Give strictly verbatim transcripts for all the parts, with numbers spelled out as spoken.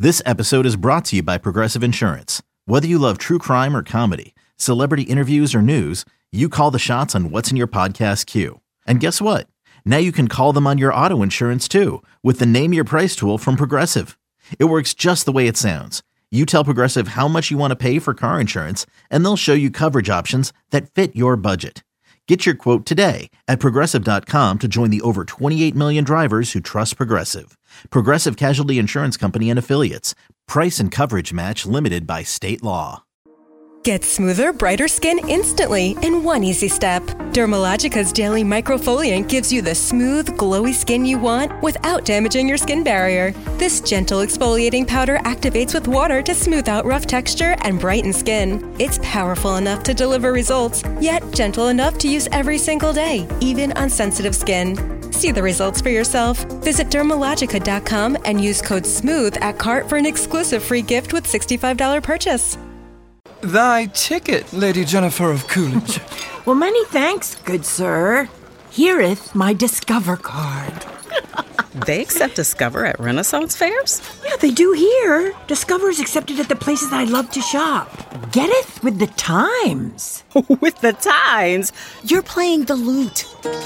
This episode is brought to you by Progressive Insurance. Whether you love true crime or comedy, celebrity interviews or news, you call the shots on what's in your podcast queue. And guess what? Now you can call them on your auto insurance too with the Name Your Price tool from Progressive. It works just the way it sounds. You tell Progressive how much you want to pay for car insurance, and they'll show you coverage options that fit your budget. Get your quote today at Progressive dot com to join the over twenty-eight million drivers who trust Progressive. Progressive Casualty Insurance Company and Affiliates. Price and coverage match limited by state law. Get smoother, brighter skin instantly in one easy step. Dermalogica's Daily Microfoliant gives you the smooth, glowy skin you want without damaging your skin barrier. This gentle exfoliating powder activates with water to smooth out rough texture and brighten skin. It's powerful enough to deliver results, yet gentle enough to use every single day, even on sensitive skin. See the results for yourself. Visit Dermalogica dot com and use code SMOOTH at cart for an exclusive free gift with sixty-five dollars purchase. Thy ticket, Lady Jennifer of Coolidge. Well, many thanks, good sir. Hereeth my Discover card. They accept Discover at Renaissance fairs? Yeah, they do here. Discover is accepted at the places I love to shop. Getteth with the times. With the times? You're playing the lute.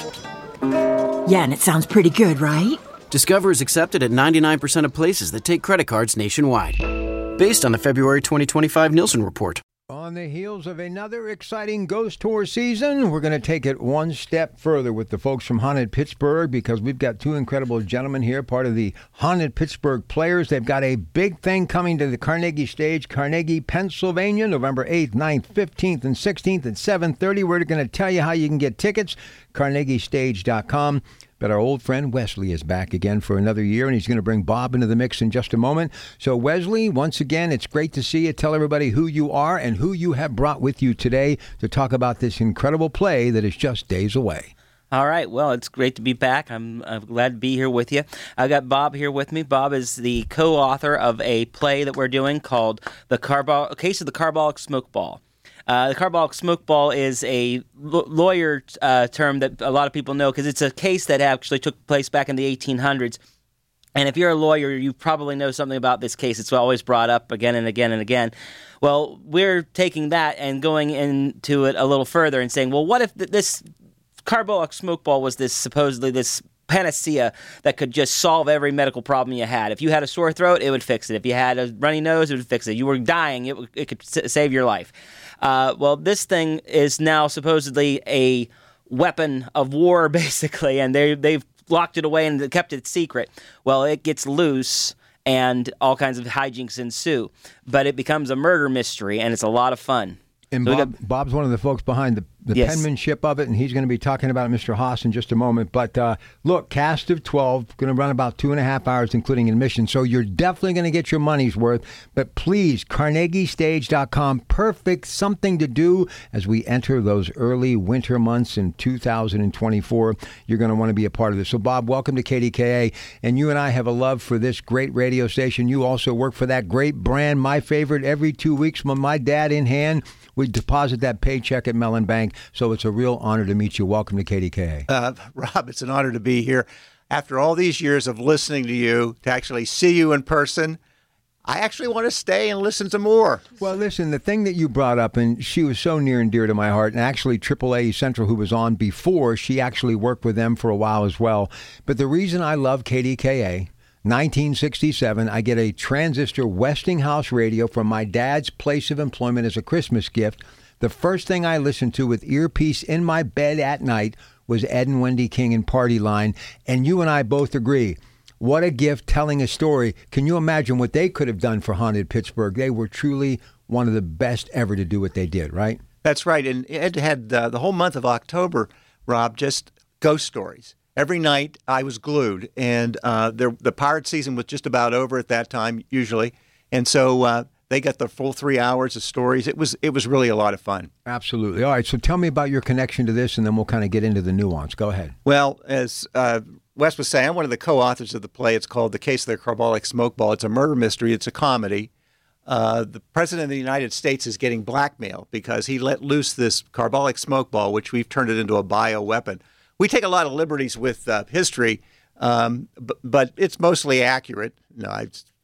Yeah, and it sounds pretty good, right? Discover is accepted at ninety-nine percent of places that take credit cards nationwide. Based on the February twenty twenty-five Nielsen report. On the heels of another exciting ghost tour season, we're going to take it one step further with the folks from Haunted Pittsburgh, because we've got two incredible gentlemen here, part of the Haunted Pittsburgh Players. They've got a big thing coming to the Carnegie Stage, Carnegie, Pennsylvania, November eighth, ninth, fifteenth, and sixteenth at seven thirty. We're going to tell you how you can get tickets, carnegie stage dot com. But our old friend Wesley is back again for another year, and he's going to bring Bob into the mix in just a moment. So, Wesley, once again, it's great to see you. Tell everybody who you are and who you have brought with you today to talk about this incredible play that is just days away. All right. Well, it's great to be back. I'm, I'm glad to be here with you. I got Bob here with me. Bob is the co-author of a play that we're doing called The Carbol- Case of the Carbolic Smoke Ball. Uh, the carbolic smoke ball is a l- lawyer uh, term that a lot of people know because it's a case that actually took place back in the eighteen hundreds. And if you're a lawyer, you probably know something about this case. It's always brought up again and again and again. Well, we're taking that and going into it a little further and saying, well, what if th- this carbolic smoke ball was this supposedly this panacea that could just solve every medical problem you had? If you had a sore throat, it would fix it. If you had a runny nose, it would fix it. You were dying, it, w- it could s- save your life. Uh, well, this thing is now supposedly a weapon of war, basically, and they, they've locked it away and kept it secret. Well, it gets loose, and all kinds of hijinks ensue. But it becomes a murder mystery, and it's a lot of fun. And so Bob, got, Bob's one of the folks behind the, the yes. penmanship of it, and he's going to be talking about Mister Haas in just a moment. But uh, look, cast of twelve, going to run about two and a half hours, including admission. So you're definitely going to get your money's worth. But please, carnegie stage dot com, perfect something to do as we enter those early winter months in two thousand twenty-four. You're going to want to be a part of this. So, Bob, welcome to K D K A. And you and I have a love for this great radio station. You also work for that great brand, my favorite, every two weeks with my dad in hand. We deposit that paycheck at Mellon Bank, so it's a real honor to meet you. Welcome to K D K A. Uh, Rob, it's an honor to be here. After all these years of listening to you, to actually see you in person, I actually want to stay and listen to more. Well, listen, the thing that you brought up, and she was so near and dear to my heart, and actually triple A Central, who was on before, she actually worked with them for a while as well. But the reason I love K D K A, nineteen sixty-seven, I get a transistor Westinghouse radio from my dad's place of employment as a Christmas gift. The first thing I listened to with earpiece in my bed at night was Ed and Wendy King and Party Line. And you and I both agree. What a gift telling a story. Can you imagine what they could have done for Haunted Pittsburgh? They were truly one of the best ever to do what they did, right? That's right. And Ed had uh, the whole month of October, Rob, just ghost stories. Every night I was glued, and uh, the, the pirate season was just about over at that time, usually. And so uh, they got the full three hours of stories. It was it was really a lot of fun. Absolutely. All right, so tell me about your connection to this, and then we'll kind of get into the nuance. Go ahead. Well, as uh, Wes was saying, I'm one of the co-authors of the play. It's called The Case of the Carbolic Smoke Ball. It's a murder mystery. It's a comedy. Uh, the President of the United States is getting blackmailed because he let loose this carbolic smoke ball, which we've turned it into a bioweapon. We take a lot of liberties with uh, history, um, but, but it's mostly accurate. No, it's,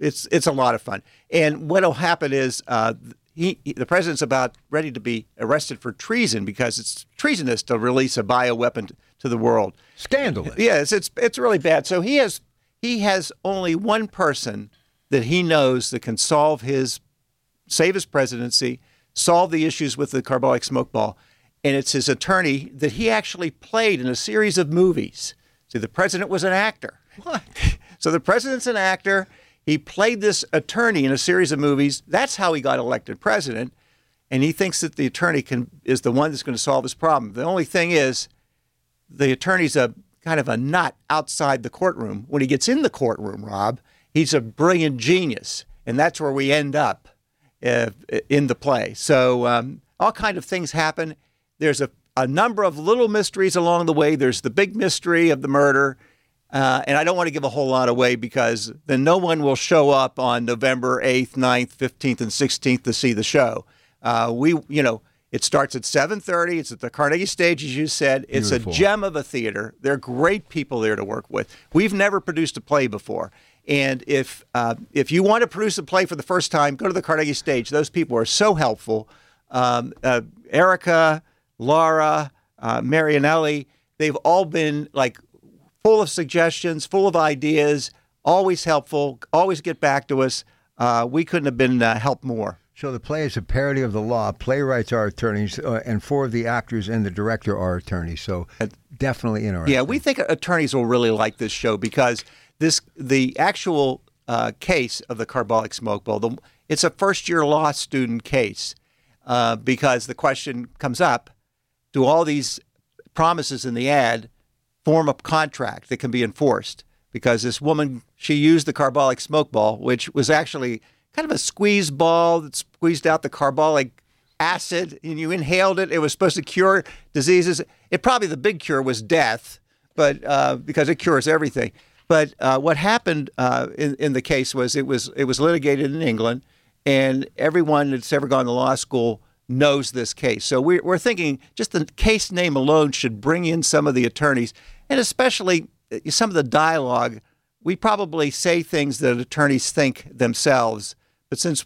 it's it's a lot of fun. And what'll happen is uh, he, he the president's about ready to be arrested for treason because it's treasonous to release a bioweapon to the world. Scandalous. Yes, it's it's really bad. So he has he has only one person that he knows that can solve his save his presidency, solve the issues with the carbolic smoke ball, and it's his attorney that he actually played in a series of movies. See, the president was an actor. What? So the president's an actor. He played this attorney in a series of movies. That's how he got elected president. And he thinks that the attorney can is the one that's going to solve his problem. The only thing is, the attorney's a kind of a nut outside the courtroom. When he gets in the courtroom, Rob, he's a brilliant genius. And that's where we end up uh, in the play. So um, all kind of things happen. There's a, a number of little mysteries along the way. There's the big mystery of the murder. Uh, and I don't want to give a whole lot away because then no one will show up on November eighth, ninth, fifteenth, and sixteenth to see the show. Uh, we, you know, it starts at seven thirty. It's at the Carnegie Stage, as you said. It's Beautiful. A gem of a theater. They're great people there to work with. We've never produced a play before. And if uh, if you want to produce a play for the first time, go to the Carnegie Stage. Those people are so helpful. Um, uh, Erica, Laura, uh, Marianelli, they've all been like full of suggestions, full of ideas, always helpful, always get back to us. Uh, we couldn't have been uh, helped more. So the play is a parody of the law. Playwrights are attorneys, uh, and four of the actors and the director are attorneys. So definitely interesting. Yeah, we think attorneys will really like this show because this the actual uh, case of the carbolic smoke ball, the, it's a first-year law student case uh, because the question comes up, do all these promises in the ad form a contract that can be enforced? Because this woman, she used the carbolic smoke ball, which was actually kind of a squeeze ball that squeezed out the carbolic acid, and you inhaled it. It was supposed to cure diseases. It probably the big cure was death, but uh, because it cures everything. But uh, what happened uh, in, in the case was it was it was litigated in England, and everyone that's ever gone to law school knows this case. So we're, we're thinking just the case name alone should bring in some of the attorneys, and especially some of the dialogue. We probably say things that attorneys think themselves, but since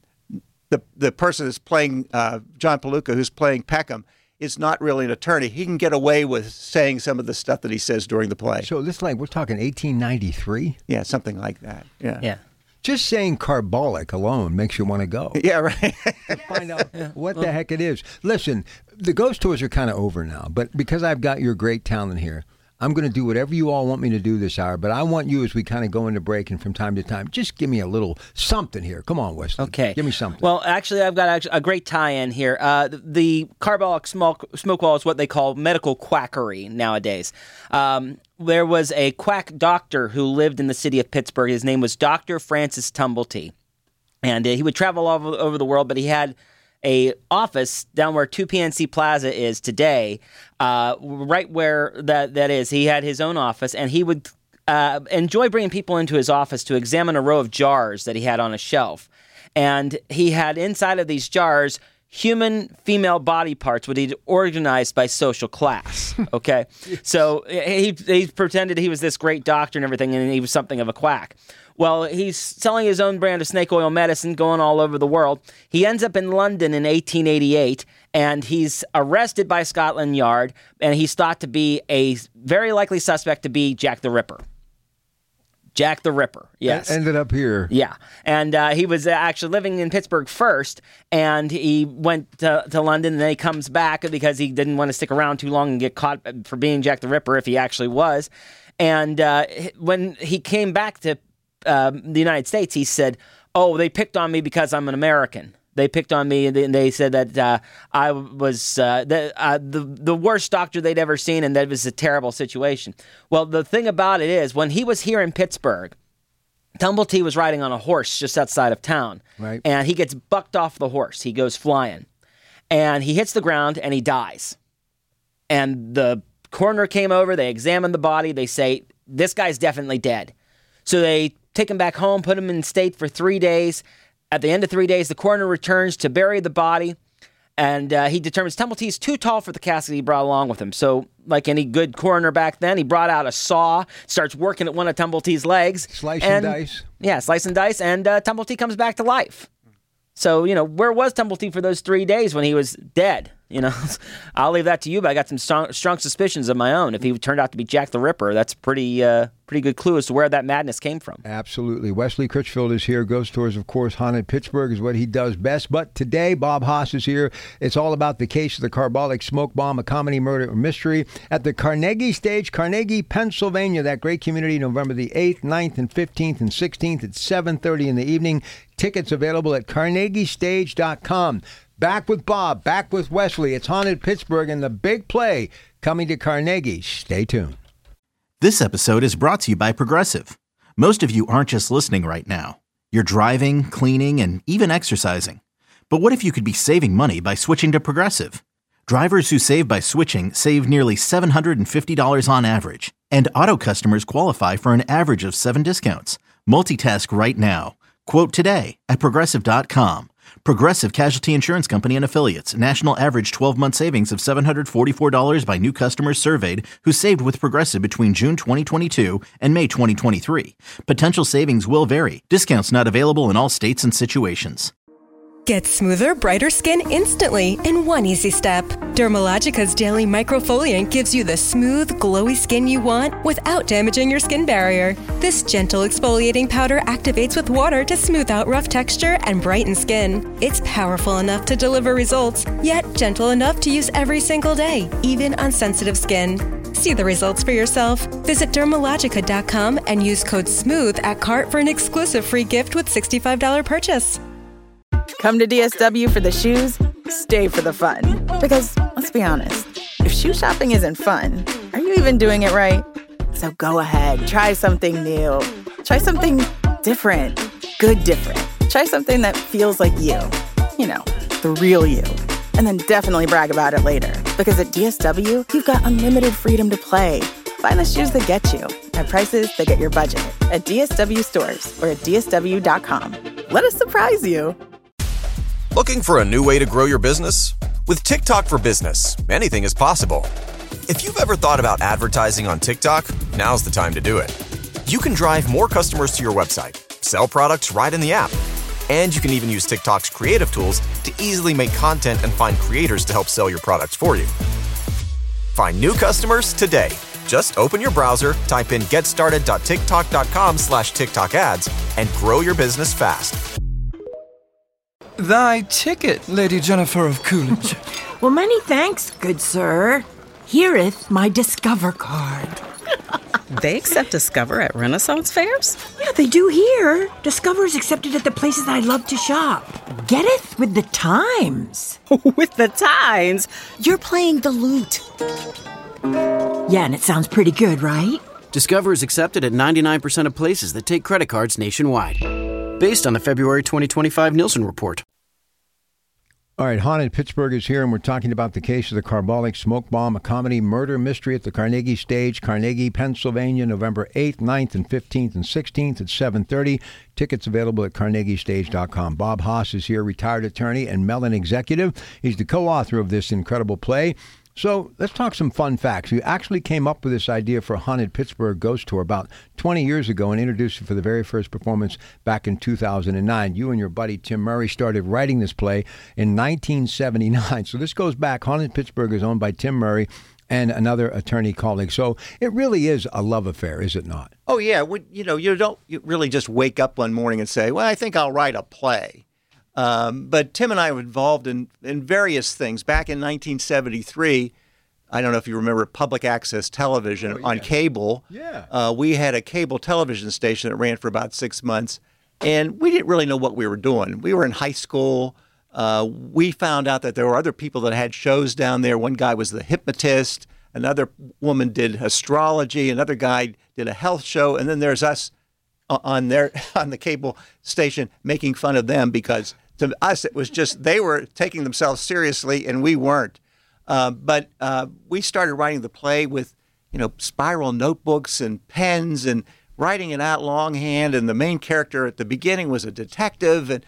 the the person is playing uh, John Palooka, who's playing Peckham, is not really an attorney, he can get away with saying some of the stuff that he says during the play. So this, like, we're talking eighteen ninety-three? Yeah, something like that. Yeah. Yeah. Just saying carbolic alone makes you want to go. Yeah, right. Find out what the heck it is. Listen, the ghost tours are kind of over now, but because I've got your great talent here, I'm going to do whatever you all want me to do this hour, but I want you, as we kind of go into break and from time to time, just give me a little something here. Come on, Wesley. Okay. Give me something. Well, actually, I've got a great tie-in here. Uh, the, the carbolic smoke, smoke ball is what they call medical quackery nowadays. Um, there was a quack doctor who lived in the city of Pittsburgh. His name was Doctor Francis Tumblety. And uh, he would travel all over, over the world, but he had a office down where two P N C Plaza is today, uh, right where that, that is. He had his own office, and he would uh, enjoy bringing people into his office to examine a row of jars that he had on a shelf. And he had inside of these jars human female body parts, what he'd organized by social class, okay? So he, he pretended he was this great doctor and everything, and he was something of a quack. Well, he's selling his own brand of snake oil medicine going all over the world. He ends up in London in eighteen eighty-eight, and he's arrested by Scotland Yard, and he's thought to be a very likely suspect to be Jack the Ripper. Jack the Ripper, yes. Ended up here. Yeah. And uh, he was actually living in Pittsburgh first, and he went to, to London, and then he comes back because he didn't want to stick around too long and get caught for being Jack the Ripper if he actually was. And uh, when he came back to uh, the United States, he said, oh, they picked on me because I'm an American. They picked on me, and they said that uh, I was uh, the, uh, the the worst doctor they'd ever seen, and that it was a terrible situation. Well, the thing about it is, when he was here in Pittsburgh, Tumblety was riding on a horse just outside of town, right? And he gets bucked off the horse. He goes flying, and he hits the ground, and he dies. And the coroner came over. They examined the body. They say, this guy's definitely dead. So they take him back home, put him in state for three days. At the end of three days, the coroner returns to bury the body, And uh, he determines Temple T is too tall for the casket he brought along with him. So, like any good coroner back then, he brought out a saw, starts working at one of Temple T's legs. Slice and, and dice. Yeah, slice and dice, and uh, Temple T comes back to life. So, you know, where was Temple T for those three days when he was dead? You know, I'll leave that to you, but I got some strong, strong suspicions of my own. If he turned out to be Jack the Ripper, that's pretty uh, pretty good clue as to where that madness came from. Absolutely. Wesley Critchfield is here. Ghost Tours, of course, Haunted Pittsburgh is what he does best. But today, Bob Haas is here. It's all about the case of the Carbolic Smoke Bomb, a comedy murder mystery at the Carnegie Stage, Carnegie, Pennsylvania. That great community, November the eighth, ninth, and fifteenth, and sixteenth at seven thirty in the evening. Tickets available at carnegie stage dot com. Back with Bob, back with Wesley. It's Haunted Pittsburgh and the big play coming to Carnegie. Stay tuned. This episode is brought to you by Progressive. Most of you aren't just listening right now. You're driving, cleaning, and even exercising. But what if you could be saving money by switching to Progressive? Drivers who save by switching save nearly seven hundred fifty dollars on average. And auto customers qualify for an average of seven discounts. Multitask right now. Quote today at progressive dot com. Progressive Casualty Insurance Company and Affiliates. National average twelve-month savings of seven hundred forty-four dollars by new customers surveyed who saved with Progressive between June twenty twenty-two and May twenty twenty-three. Potential savings will vary. Discounts not available in all states and situations. Get smoother, brighter skin instantly in one easy step. Dermalogica's Daily Microfoliant gives you the smooth, glowy skin you want without damaging your skin barrier. This gentle exfoliating powder activates with water to smooth out rough texture and brighten skin. It's powerful enough to deliver results, yet gentle enough to use every single day, even on sensitive skin. See the results for yourself. Visit dermalogica dot com and use code SMOOTH at cart for an exclusive free gift with sixty-five dollars purchase. Come to D S W for the shoes, stay for the fun. Because, let's be honest, if shoe shopping isn't fun, are you even doing it right? So go ahead, try something new. Try something different. Good different. Try something that feels like you. You know, the real you. And then definitely brag about it later. Because at D S W, you've got unlimited freedom to play. Find the shoes that get you at prices that get your budget at D S W stores or at D S W dot com. Let us surprise you. Looking for a new way to grow your business? With TikTok for Business, anything is possible. If you've ever thought about advertising on TikTok, now's the time to do it. You can drive more customers to your website, sell products right in the app, and you can even use TikTok's creative tools to easily make content and find creators to help sell your products for you. Find new customers today. Just open your browser, type in getstarted dot tiktok dot com slash TikTok ads, and grow your business fast. Thy ticket, Lady Jennifer of Coolidge. Well, many thanks, good sir. Here'th my Discover card. They accept Discover at Renaissance fairs? Yeah, they do here. Discover's accepted at the places I love to shop. Getteth with the times. With the times? You're playing the lute. Yeah, and it sounds pretty good, right? Discover is accepted at ninety-nine percent of places that take credit cards nationwide. Based on the February twenty twenty-five Nielsen report. All right, Haunted Pittsburgh is here, and we're talking about the case of the Carbolic Smoke Bomb, a comedy murder mystery at the Carnegie Stage, Carnegie, Pennsylvania, November eighth, ninth, and fifteenth, and sixteenth at seven thirty. Tickets available at carnegie stage dot com. Bob Haas is here, retired attorney and Mellon executive. He's the co-author of this incredible play. So let's talk some fun facts. You actually came up with this idea for Haunted Pittsburgh Ghost Tour about twenty years ago and introduced it for the very first performance back in two thousand nine. You and your buddy Tim Murray started writing this play in nineteen seventy-nine. So this goes back. Haunted Pittsburgh is owned by Tim Murray and another attorney colleague. So it really is a love affair, is it not? Oh, yeah. When, you know, you don't you really just wake up one morning and say, well, I think I'll write a play. Um, but Tim and I were involved in, in various things. Back in nineteen seventy-three, I don't know if you remember public access television oh, yeah. on cable. Yeah. Uh, we had a cable television station that ran for about six months, and we didn't really know what we were doing. We were in high school. Uh, we found out that there were other people that had shows down there. One guy was the hypnotist. Another woman did astrology. Another guy did a health show. And then there's us on their on the cable station making fun of them because to us it was just they were taking themselves seriously and we weren't. Uh, but uh, we started writing the play with, you know, spiral notebooks and pens and writing it out longhand. And the main character at the beginning was a detective. And,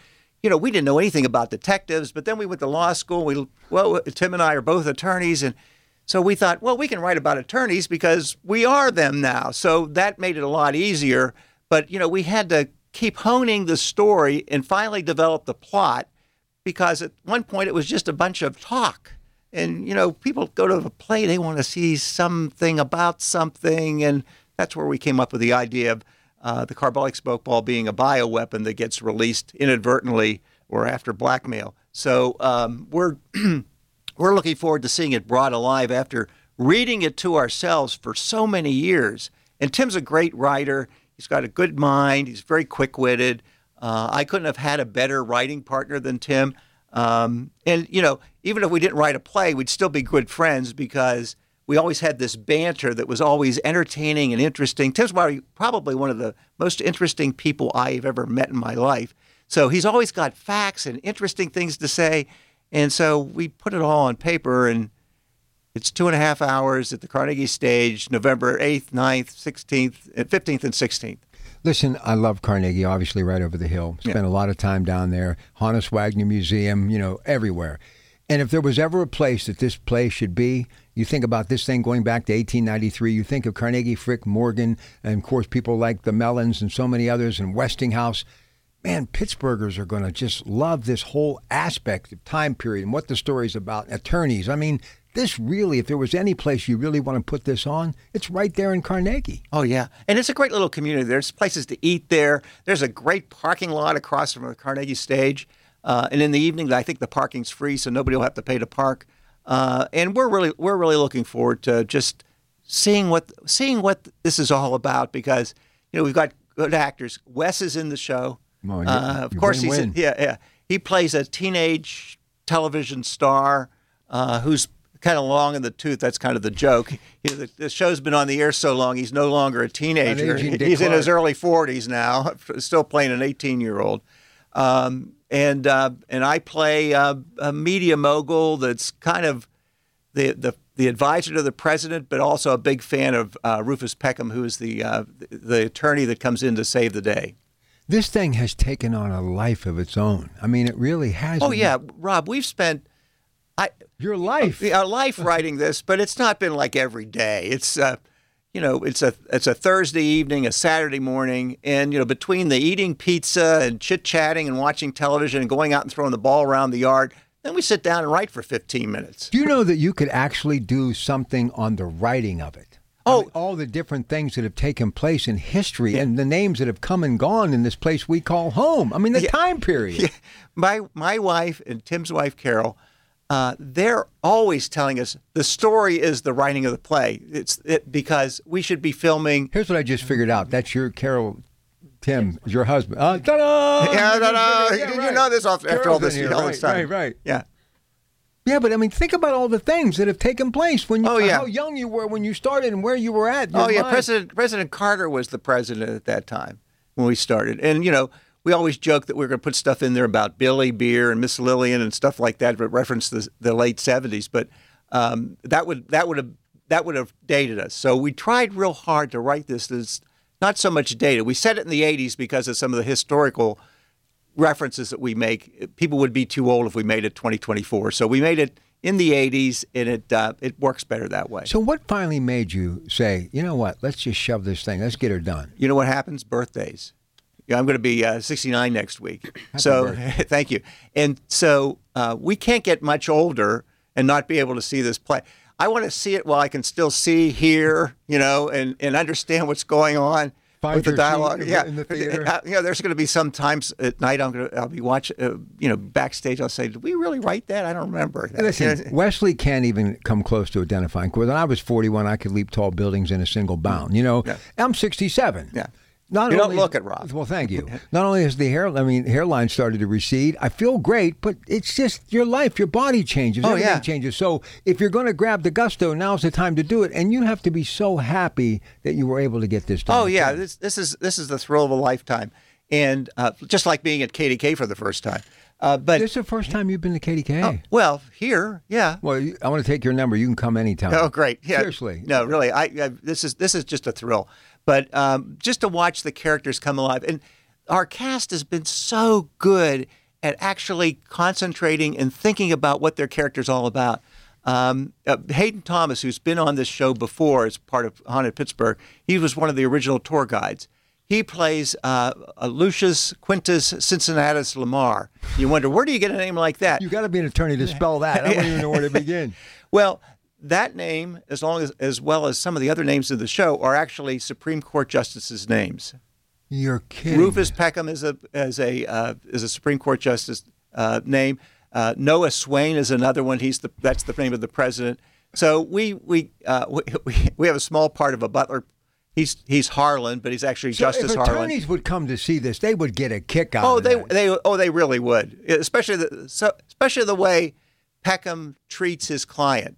you know, we didn't know anything about detectives, but then we went to law school. We, well, Tim and I are both attorneys, and so we thought, well, we can write about attorneys because we are them now. So that made it a lot easier. But, you know, we had to keep honing the story and finally develop the plot because at one point it was just a bunch of talk. And, you know, people go to a play, they want to see something about something. And that's where we came up with the idea of uh, the carbolic smoke ball being a bioweapon that gets released inadvertently or after blackmail. So um, we're... We're looking forward to seeing it brought alive after reading it to ourselves for so many years. And Tim's a great writer. He's got a good mind. He's very quick-witted. Uh, I couldn't have had a better writing partner than Tim. Um, and, you know, even if we didn't write a play, we'd still be good friends because we always had this banter that was always entertaining and interesting. Tim's probably one of the most interesting people I've ever met in my life. So he's always got facts and interesting things to say. And so we put it all on paper, and it's two and a half hours at the Carnegie Stage, November eighth, ninth, sixteenth, fifteenth, and sixteenth. Listen, I love Carnegie, obviously right over the hill. Spent yeah. a lot of time down there. Honus Wagner Museum, you know, everywhere. And if there was ever a place that this place should be, you think about this thing going back to eighteen ninety-three, you think of Carnegie, Frick, Morgan, and of course people like the Mellons and so many others, and Westinghouse. Man, Pittsburghers are going to just love this whole aspect of time period and what the story's about, attorneys. I mean, this really, if there was any place you really want to put this on, it's right there in Carnegie. Oh, yeah. And it's a great little community. There's places to eat there. There's a great parking lot across from the Carnegie Stage. Uh, and in the evening, I think the parking's free, so nobody will have to pay to park. Uh, and we're really we're really looking forward to just seeing what seeing what this is all about because, you know, we've got good actors. Wes is in the show. Oh, uh, of course, he's in, yeah, yeah. He plays a teenage television star uh, who's kind of long in the tooth. That's kind of the joke. You know, the, the show's been on the air so long, he's no longer a teenager. He's in his early forties now, still playing an eighteen-year-old. Um, and uh, and I play uh, a media mogul that's kind of the the the advisor to the president, but also a big fan of uh, Rufus Peckham, who is the uh, the attorney that comes in to save the day. This thing has taken on a life of its own. I mean, it really has. Oh, yeah. Rob, we've spent I, your life our life writing this, but it's not been like every day. It's, uh, you know, it's a it's a Thursday evening, a Saturday morning, and, you know, between the eating pizza and chit-chatting and watching television and going out and throwing the ball around the yard, then we sit down and write for fifteen minutes. Do you know that you could actually do something on the writing of it? Oh, I mean, all the different things that have taken place in history yeah. and the names that have come and gone in this place we call home. I mean, the yeah. time period. Yeah. My my wife and Tim's wife, Carol, uh, they're always telling us the story is the writing of the play. It's it, because we should be filming. Here's what I just figured out. That's your Carol. Tim is your husband. Uh, ta-da! Yeah, ta-da! Yeah, right. You know this after Carol's all this, here, all right, this time. Right, right. Yeah. Yeah, but I mean, think about all the things that have taken place when you, oh, yeah. how young you were when you started and where you were at. Oh, yeah. Mind. President President Carter was the president at that time when we started. And, you know, we always joke that we were going to put stuff in there about Billy Beer and Miss Lillian and stuff like that, but reference the, the late seventies. But um, that would that would have that would have dated us. So we tried real hard to write this as not so much dated. We said it in the eighties because of some of the historical references that we make. People would be too old if we made it twenty twenty-four. So we made it in the eighties, and it uh, it works better that way. So what finally made you say, you know what, let's just shove this thing, let's get her done? You know what happens? Birthdays. Yeah, I'm going to be uh, sixty-nine next week. Happy so thank you. And so uh, we can't get much older and not be able to see this play. I want to see it while I can still see, hear, you know, and, and understand what's going on. Find with the dialogue, in yeah. The, in the theater. Uh, you know, there's going to be some times at night I'm going to I'll be watching, uh, you know, backstage. I'll say, "Did we really write that? I don't remember." That. Listen, Wesley can't even come close to identifying. When I was forty-one, I could leap tall buildings in a single bound. You know, yeah. I'm sixty-seven. Yeah. Not you only, don't look at Rob. Well, thank you. Not only has the hair, I mean, hairline started to recede. I feel great, but it's just your life, your body changes, oh, everything yeah. changes. So if you're going to grab the gusto, now's the time to do it. And you have to be so happy that you were able to get this done. Oh yeah, this this is this is the thrill of a lifetime, and uh, just like being at K D K for the first time. Uh, but this is the first time you've been to K D K. Oh, well, here, yeah. Well, I want to take your number. You can come anytime. Oh, great. Yeah. Seriously. No, really. I, I this is this is just a thrill. But um, just to watch the characters come alive, and our cast has been so good at actually concentrating and thinking about what their character's all about. Um, uh, Hayden Thomas, who's been on this show before as part of Haunted Pittsburgh, he was one of the original tour guides. He plays uh, uh, Lucius Quintus Cincinnatus Lamar. You wonder, where do you get a name like that? You got to be an attorney to spell that. I don't even know where to begin. Well, that name, as long as as well as some of the other names of the show, are actually Supreme Court justices' names. You're kidding. Rufus Peckham is a as a uh, is a Supreme Court justice uh, name. Uh, Noah Swain is another one. He's the that's the name of the president. So we we uh, we we have a small part of a butler. He's he's Harlan, but he's actually so Justice if Harlan. attorneys would come to see this, they would get a kick out oh, of they that. they oh they really would, especially the so, especially the way Peckham treats his client.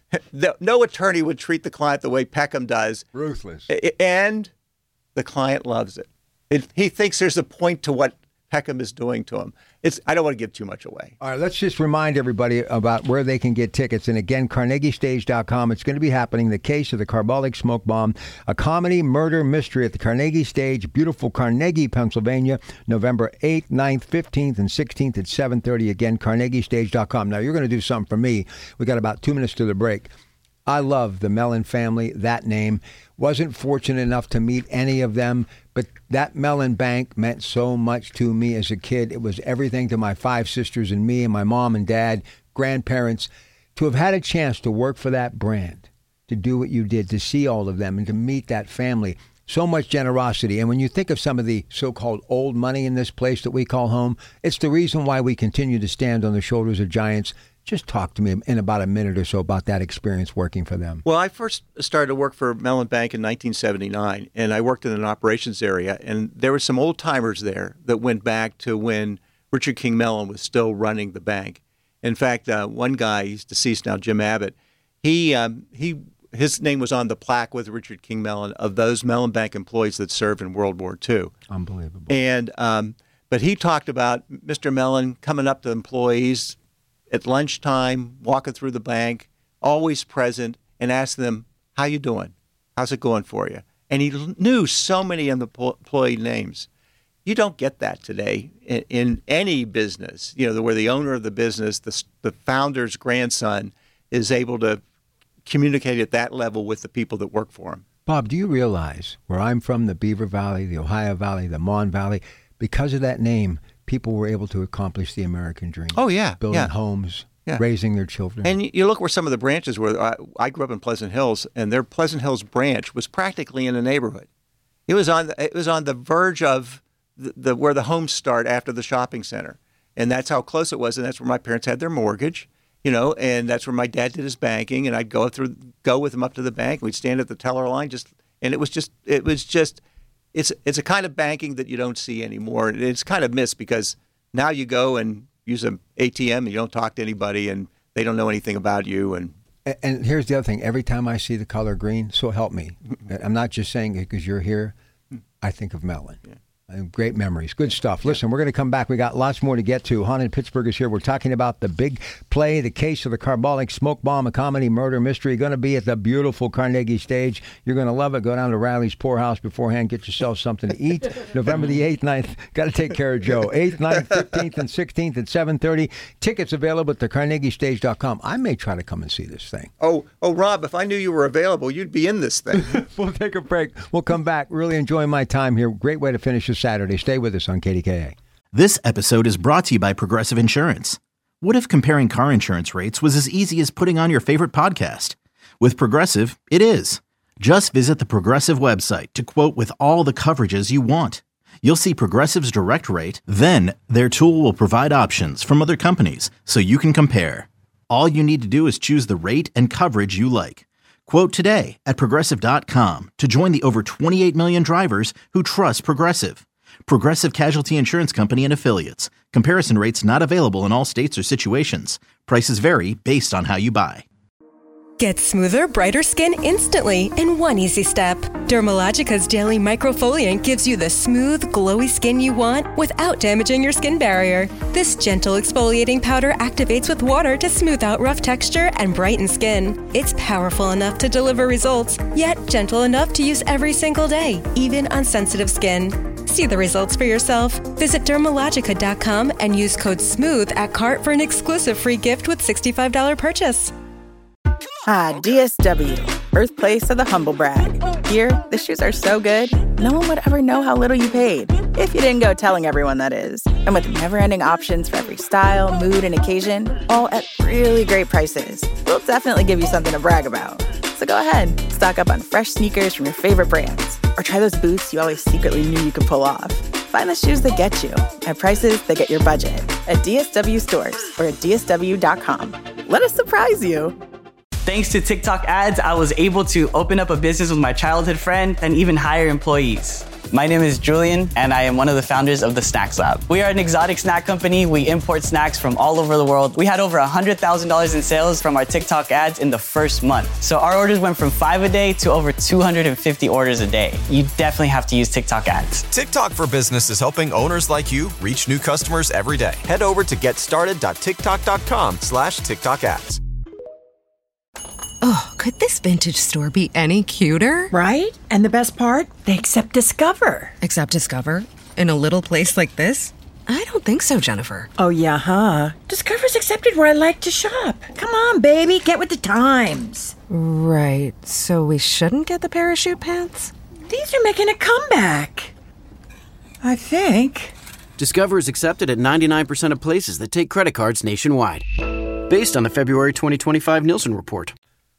No attorney would treat the client the way Peckham does. Ruthless. And the client loves it. it. He thinks there's a point to what Peckham is doing to him. It's. I don't want to give too much away. All right, let's just remind everybody about where they can get tickets. And again, carnegie stage dot com. It's going to be happening. The Case of the Carbolic Smoke Bomb, a comedy murder mystery at the Carnegie Stage, beautiful Carnegie, Pennsylvania, November eighth, ninth, fifteenth, and sixteenth at seven thirty. Again, carnegie stage dot com. Now, you're going to do something for me. We got about two minutes to the break. I love the Mellon family, that name. Wasn't fortunate enough to meet any of them, but that Mellon Bank meant so much to me as a kid. It was everything to my five sisters and me and my mom and dad, grandparents. To have had a chance to work for that brand, to do what you did, to see all of them and to meet that family. So much generosity. And when you think of some of the so-called old money in this place that we call home, it's the reason why we continue to stand on the shoulders of giants. Just talk to me in about a minute or so about that experience working for them. Well, I first started to work for Mellon Bank in nineteen seventy-nine, and I worked in an operations area, and there were some old-timers there that went back to when Richard King Mellon was still running the bank. In fact, uh, one guy, he's deceased now, Jim Abbott, he um, he his name was on the plaque with Richard King Mellon of those Mellon Bank employees that served in World War Two. Unbelievable. And um, but he talked about Mister Mellon coming up to employees at lunchtime, walking through the bank, always present, and asking them, how you doing? How's it going for you? And he knew so many of the employee names. You don't get that today in, in any business, you know, where the owner of the business, the, the founder's grandson, is able to communicate at that level with the people that work for him. Bob, do you realize where I'm from, the Beaver Valley, the Ohio Valley, the Mon Valley, because of that name, people were able to accomplish the American dream. Oh, yeah. Building yeah. homes, yeah. raising their children. And you look where some of the branches were. I, I grew up in Pleasant Hills, and their Pleasant Hills branch was practically in a neighborhood. It was on the, it was on the verge of the, the where the homes start after the shopping center. And that's how close it was, and that's where my parents had their mortgage, you know, and that's where my dad did his banking, and I'd go through go with him up to the bank. We'd stand at the teller line, just and it was just it was just it's it's a kind of banking that you don't see anymore. And it's kind of missed because now you go and use an A T M and you don't talk to anybody and they don't know anything about you. And and, and here's the other thing. Every time I see the color green, so help me. I'm not just saying it because you're here. I think of Mellon. Yeah. Great memories. Good stuff. Listen, we're going to come back. We got lots more to get to. Haunted Pittsburgh is here. We're talking about the big play, The Case of the Carbolic Smoke Bomb, a comedy murder mystery. Going to be at the beautiful Carnegie Stage. You're going to love it. Go down to Riley's Poorhouse beforehand. Get yourself something to eat. November the eighth, ninth. Got to take care of Joe. eighth, ninth, fifteenth, and sixteenth at seven thirty. Tickets available at the carnegie stage dot com. I may try to come and see this thing. Oh, oh, Rob, if I knew you were available, you'd be in this thing. We'll take a break. We'll come back. Really enjoying my time here. Great way to finish this Saturday. Stay with us on K D K A. This episode is brought to you by Progressive Insurance. What if comparing car insurance rates was as easy as putting on your favorite podcast? With Progressive, it is. Just visit the Progressive website to quote with all the coverages you want. You'll see Progressive's direct rate, then their tool will provide options from other companies so you can compare. All you need to do is choose the rate and coverage you like. Quote today at Progressive dot com to join the over twenty-eight million drivers who trust Progressive. Progressive Casualty Insurance Company and Affiliates. Comparison rates not available in all states or situations. Prices vary based on how you buy. Get smoother, brighter skin instantly in one easy step. Dermalogica's Daily Microfoliant gives you the smooth, glowy skin you want without damaging your skin barrier. This gentle exfoliating powder activates with water to smooth out rough texture and brighten skin. It's powerful enough to deliver results, yet gentle enough to use every single day, even on sensitive skin. See the results for yourself. Visit Dermalogica dot com and use code SMOOTH at cart for an exclusive free gift with sixty-five dollars purchase. Ah, D S W, birthplace of the humble brag. Here, the shoes are so good, no one would ever know how little you paid. If you didn't go telling everyone, that is. And with never-ending options for every style, mood, and occasion, all at really great prices, we'll definitely give you something to brag about. So go ahead, stock up on fresh sneakers from your favorite brands, or try those boots you always secretly knew you could pull off. Find the shoes that get you at prices that get your budget at D S W stores or at D S W dot com. Let us surprise you. Thanks to TikTok ads, I was able to open up a business with my childhood friend and even hire employees. My name is Julian, and I am one of the founders of the Snacks Lab. We are an exotic snack company. We import snacks from all over the world. We had over one hundred thousand dollars in sales from our TikTok ads in the first month. So our orders went from five a day to over two hundred fifty orders a day. You definitely have to use TikTok ads. TikTok for Business is helping owners like you reach new customers every day. Head over to getstarted.tiktok.com slash TikTok ads. Oh, could this vintage store be any cuter? Right? And the best part? They accept Discover. Accept Discover? In a little place like this? I don't think so, Jennifer. Oh, yeah, huh? Discover's accepted where I like to shop. Come on, baby, get with the times. Right, so we shouldn't get the parachute pants? These are making a comeback. I think. Discover is accepted at ninety-nine percent of places that take credit cards nationwide. Based on the February twenty twenty-five Nielsen report.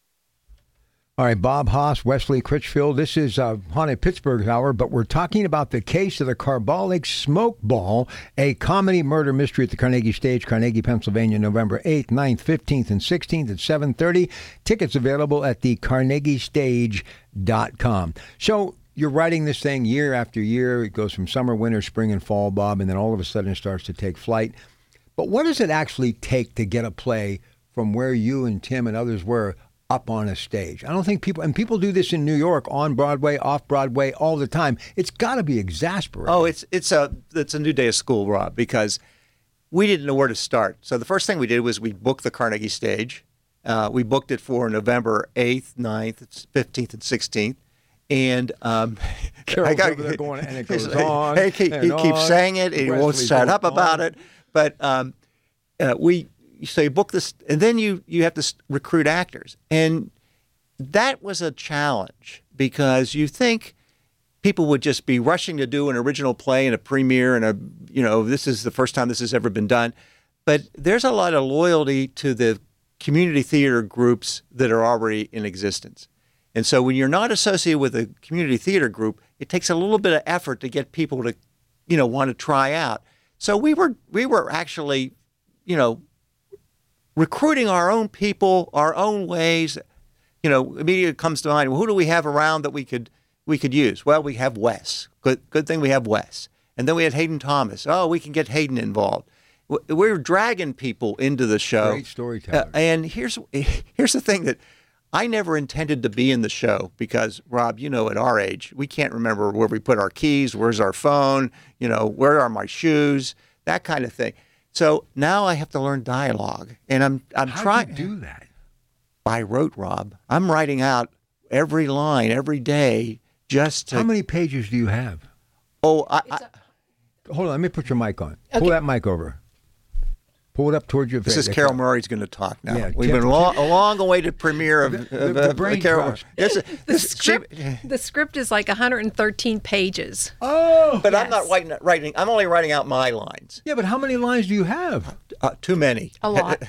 All right, Bob Haas, Wesley Critchfield. This is uh, Haunted Pittsburgh Hour, but we're talking about the case of the Carbolic Smoke Ball, a comedy murder mystery at the Carnegie Stage, Carnegie, Pennsylvania, November eighth, ninth, fifteenth, and sixteenth at seven thirty. Tickets available at the carnegie stage dot com. So you're writing this thing year after year. It goes from summer, winter, spring, and fall, Bob, and then all of a sudden it starts to take flight. But what does it actually take to get a play from where you and Tim and others were up on a stage? I don't think people, and people do this in New York, on Broadway, off Broadway, all the time. It's got to be exasperating. Oh, it's it's a it's a new day of school, Rob, because we didn't know where to start. So the first thing we did was we booked the Carnegie Stage. Uh, we booked it for November eighth, ninth, fifteenth, and sixteenth. And um, Carol's I got, over there going, and it goes he, on. He, he, and he on. keeps saying it. And he won't Wesley shut goes up about on. it. But um, uh, we so you book this, and then you you have to s- recruit actors, and that was a challenge because you think people would just be rushing to do an original play and a premiere and a, you know, this is the first time this has ever been done. But there's a lot of loyalty to the community theater groups that are already in existence. And so when you're not associated with a community theater group, it takes a little bit of effort to get people to, you know, want to try out. So we were we were actually, you know, recruiting our own people, our own ways. You know, immediately comes to mind, well, who do we have around that we could we could use? Well, we have Wes. Good good thing we have Wes. And then we had Hayden Thomas. Oh, we can get Hayden involved. We're dragging people into the show. Great storyteller. Uh, and here's here's the thing that I never intended to be in the show because, Rob, you know, at our age, we can't remember where we put our keys, where's our phone, you know, where are my shoes, that kind of thing. So now I have to learn dialogue, and I'm I'm How trying do you do that? By rote, Rob. I'm writing out every line every day just to. How many pages do you have? Oh, I. I Hold on, let me put your mic on. Okay. Pull that mic over. Pull it up towards your face. This is Carol Murray's going to talk now. Yeah, We've Tim- been a long, a long awaited premiere of, The- of, the- the of brain Carol. trust. This is- The this- script, she- the script is like one hundred thirteen pages. Oh, but I'm not writing, writing. I'm only writing out my lines. Yeah, but how many lines do you have? Uh, too many. A lot.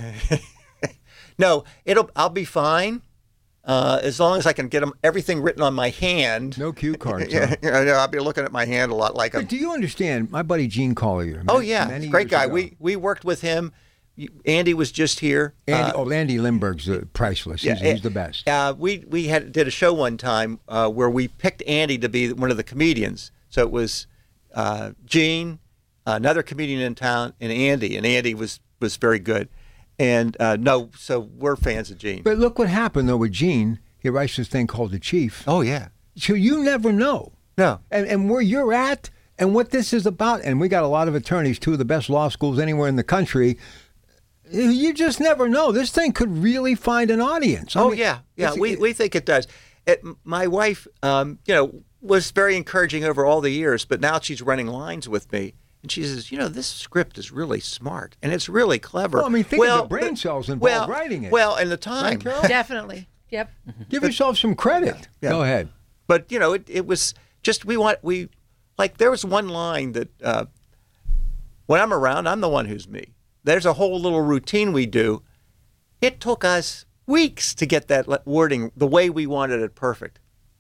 No, it'll. I'll be fine. Uh, as long as I can get them everything written on my hand. No cue cards. Yeah, huh? yeah, yeah, I'll be looking at my hand a lot like But I'm. do you understand? My buddy Gene Collier. Oh many- yeah, many great years guy. ago. We we worked with him. Andy was just here. Andy, Uh, oh, Andy Lindbergh's uh, priceless. He's, Yeah, he's the best. Uh, we we had did a show one time uh, where we picked Andy to be one of the comedians. So it was uh, Gene, another comedian in town, and Andy. And Andy was was very good. And uh, no, so we're fans of Gene. But look what happened though with Gene. He writes this thing called The Chief. Oh yeah. So you never know. No. And and where you're at and what this is about. And we got a lot of attorneys, two of the best law schools anywhere in the country. You just never know. This thing could really find an audience. I Oh mean, yeah, yeah. it's- We it- we think it does. It, my wife, um, you know, was very encouraging over all the years, but now she's running lines with me. And she says, you know, this script is really smart, and it's really clever. Well, I mean, think well, of the brain but, cells involved well, writing it. Well, and the time. Right, Definitely. Yep. Give yourself some credit. Yeah. Go ahead. But, you know, it, it was just, we want, we, like, there was one line that, uh, when I'm around, I'm the one who's me. There's a whole little routine we do. It took us weeks to get that wording the way we wanted it perfect.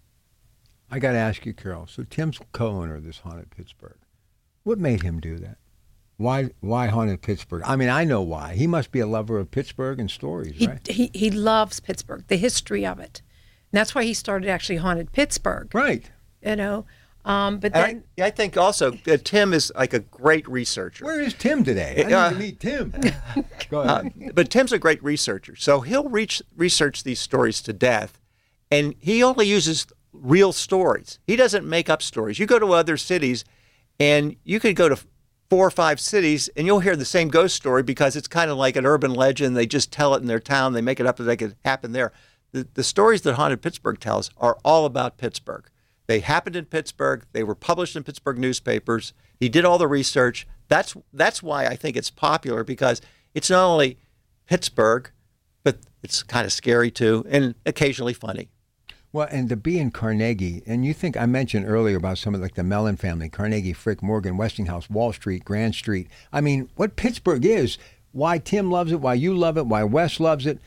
I got to ask you, Carol. So Tim's co-owner of this Haunted Pittsburgh. What made him do that? Why why Haunted Pittsburgh? I mean, I know why. He must be a lover of Pittsburgh and stories, He, right? he, he loves Pittsburgh, the history of it. And that's why he started actually Haunted Pittsburgh. Right. You know, um, but And then... I, I think also uh, Tim is like a great researcher. Where is Tim today? I Uh, need to meet Tim. Go Uh, ahead. but Tim's a great researcher. So he'll reach, research these stories to death, and he only uses real stories. He doesn't make up stories. You go to other cities, and you could go to four or five cities, and you'll hear the same ghost story because it's kind of like an urban legend. They just tell it in their town. They make it up as it could happen there. The, the stories that Haunted Pittsburgh tells are all about Pittsburgh. They happened in Pittsburgh. They were published in Pittsburgh newspapers. He did all the research. That's that's why I think it's popular, because it's not only Pittsburgh, but it's kind of scary too, and occasionally funny. Well, and to be in Carnegie, and you think I mentioned earlier about some of like the Mellon family, Carnegie, Frick, Morgan, Westinghouse, Wall Street, Grand Street. I mean, what Pittsburgh is, why Tim loves it, why you love it, why Wes loves it.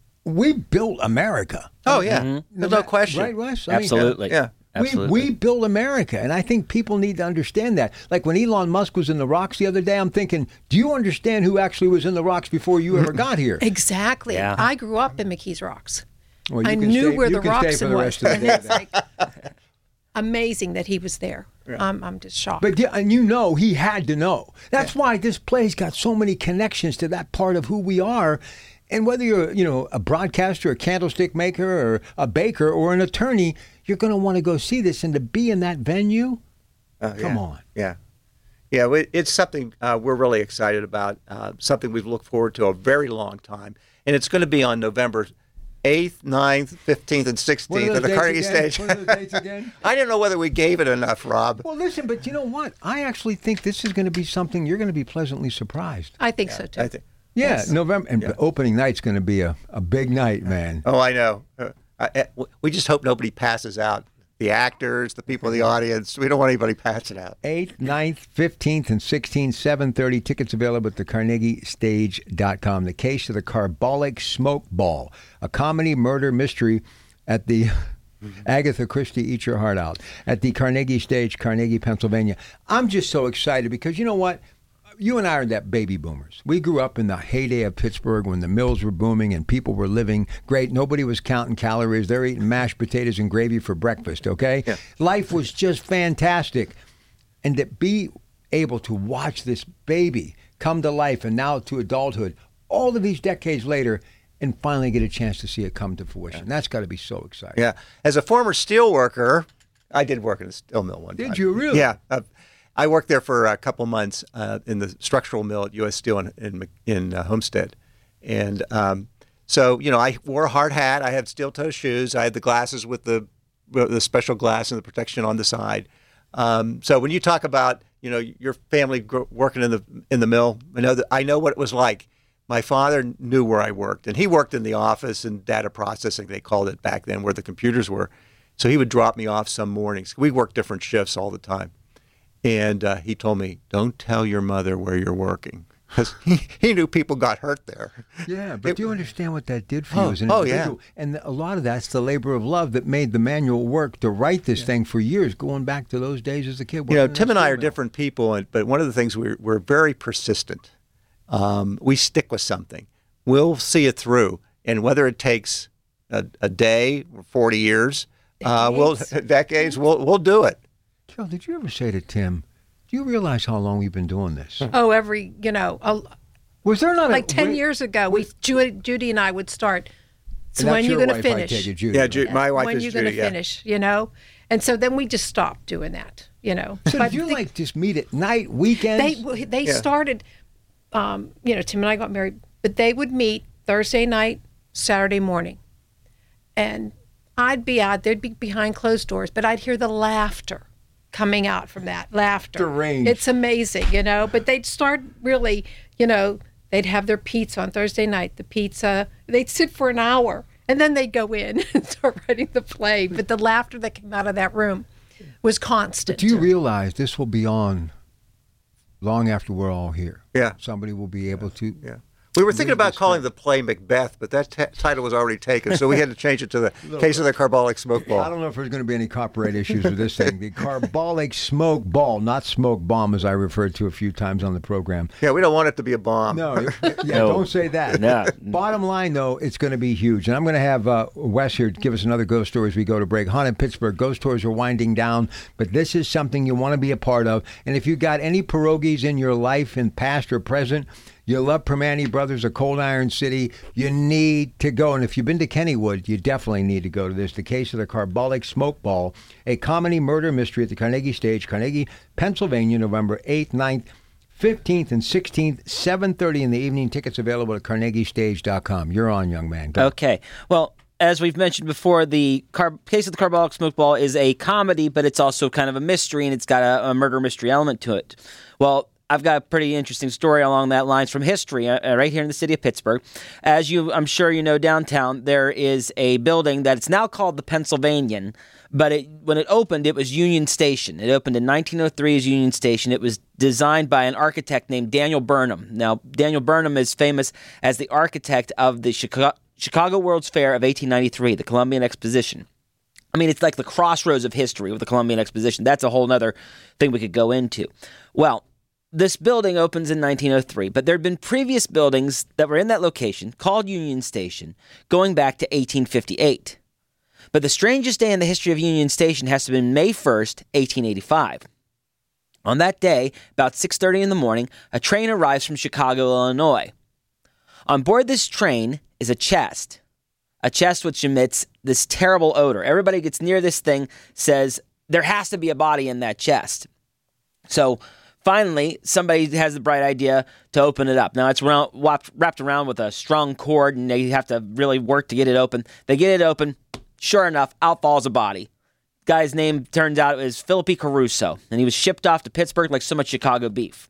We built America. Oh, yeah. Mm-hmm. There's no question. Right, Wes? Absolutely. Yeah. Absolutely. We, we built America, and I think people need to understand that. Like when Elon Musk was in the rocks the other day, I'm thinking, do you understand who actually was in the rocks before you ever got here? Exactly. Yeah. I grew up in McKees Rocks. Well, you I can knew stay- where you the can stay rocks for the was. rest of the And day it's then. like amazing that he was there. I'm, I'm just shocked. But yeah, and you know he had to know. That's why this place got so many connections to that part of who we are. And whether you're, you know, a broadcaster, a candlestick maker, or a baker, or an attorney, you're going to want to go see this. And to be in that venue, Oh, come yeah. on. Yeah. Yeah, we- it's something uh, we're really excited about, uh, something we've looked forward to a very long time. And it's going to be on November eighth, ninth, fifteenth, and What are sixteenth those at the dates Carnegie again? Stage. What are those dates again? I didn't know whether we gave it enough, Rob. Well, listen, but you know what? I actually think this is going to be something you're going to be pleasantly surprised. I think so, too. I think. Yeah, Yes. November. And the opening night's going to be a, a big night, man. Oh, I know. Uh, I, I- we just hope nobody passes out. The actors, the people in the audience. We don't want anybody passing out. eighth, ninth, fifteenth, and sixteenth, seven thirty. Tickets available at the carnegie stage dot com. The Case of the Carbolic Smoke Ball, a comedy murder mystery at the Agatha Christie, Eat Your Heart Out, at the Carnegie Stage, Carnegie, Pennsylvania. I'm just so excited because you know what? You and I are that baby boomers. We grew up in the heyday of Pittsburgh when the mills were booming and people were living great. Nobody was counting calories. They're eating mashed potatoes and gravy for breakfast, okay? Yeah. Life was just fantastic. And to be able to watch this baby come to life and now to adulthood, all of these decades later, and finally get a chance to see it come to fruition. That's got to be so exciting. Yeah. As a former steel worker, I did work in a steel mill one Did time. you really? Yeah. Uh, I worked there for a couple months uh, in the structural mill at U S Steel in in, in uh, Homestead, and um, so you know I wore a hard hat. I had steel-toe shoes. I had the glasses with the with the special glass and the protection on the side. Um, so when you talk about you know your family gro- working in the in the mill, I know that I know what it was like. My father knew where I worked, and he worked in the office and data processing. They called it back then, where the computers were. So he would drop me off some mornings. We worked different shifts all the time. And uh, he told me, don't tell your mother where you're working. Because he, he knew people got hurt there. Yeah, but It- do you understand what that did for Oh, you as an oh, yeah. individual? And a lot of that's the labor of love that made the manual work to write this thing for years, going back to those days as a kid. You know, working in Tim that and I steel are mill. different people, and, but one of the things we're, we're very persistent. Um, we stick with something. We'll see it through. And whether it takes a, a day or forty years, uh, we'll, decades, we'll, we'll do it. Joe, did you ever say to Tim, do you realize how long we've been doing this? Oh, every, you know, a, Was there not like a, ten wait- years ago, we Judy, Judy and I would start. So And when that's you your going to wife, I finish? take it, Judy, Yeah, right? Ju- my wife when is you Judy, going to yeah. finish? You know, and so then we just stopped doing that. You know, So But did you the- like just meet at night, weekends? They they Yeah. started. Um, you know, Tim and I got married, but they would meet Thursday night, Saturday morning, and I'd be out, they'd be behind closed doors, but I'd hear the laughter coming out from that laughter. Deranged. It's amazing, you know, but they'd start really, you know, they'd have their pizza on Thursday night, the pizza, they'd sit for an hour and then they'd go in and start writing the play. But the laughter that came out of that room was constant. But do you realize this will be on long after we're all here? Yeah. Somebody will be able to. Yeah. We were thinking about calling the play Macbeth, but that t- title was already taken, so we had to change it to the Case of the Carbolic Smoke Ball. I don't know if there's going to be any copyright issues with this thing. The Carbolic Smoke Ball, not smoke bomb, as I referred to a few times on the program. Yeah, we don't want it to be a bomb. No, yeah, No. don't say that. No. Bottom line, though, it's going to be huge. And I'm going to have uh, Wes here give us another ghost story as we go to break. Haunted Pittsburgh, ghost tours are winding down, but this is something you want to be a part of. And if you got any pierogies in your life, in past or present, you love Permane Brothers of Cold Iron City, you need to go. And if you've been to Kennywood, you definitely need to go to this. The Case of the Carbolic Smoke Ball, a comedy murder mystery at the Carnegie Stage, Carnegie, Pennsylvania, November eighth, ninth, fifteenth, and sixteenth, seven thirty in the evening. Tickets available at carnegie stage dot com. You're on, young man. Go. Okay. Well, as we've mentioned before, the Car- Case of the Carbolic Smoke Ball is a comedy, but it's also kind of a mystery, and it's got a, a murder mystery element to it. Well, I've got a pretty interesting story along that lines from history uh, right here in the city of Pittsburgh. As you, I'm sure you know, downtown, there is a building that it's now called the Pennsylvanian, but it, when it opened, it was Union Station. It opened in nineteen oh three as Union Station. It was designed by an architect named Daniel Burnham. Now, Daniel Burnham is famous as the architect of the Chicago, Chicago World's Fair of eighteen ninety-three, the Columbian Exposition. I mean, it's like the crossroads of history with the Columbian Exposition. That's a whole other thing we could go into. Well, this building opens in nineteen oh three, but there had been previous buildings that were in that location called Union Station going back to eighteen fifty-eight. But the strangest day in the history of Union Station has to have been May first, eighteen eighty-five. On that day, about six thirty in the morning, a train arrives from Chicago, Illinois. On board this train is a chest, a chest which emits this terrible odor. Everybody gets near this thing, says there has to be a body in that chest. So finally, somebody has the bright idea to open it up. Now, it's wrapped around with a strong cord, and they have to really work to get it open. They get it open. Sure enough, out falls a body. Guy's name turns out is Philip Caruso, and he was shipped off to Pittsburgh like so much Chicago beef.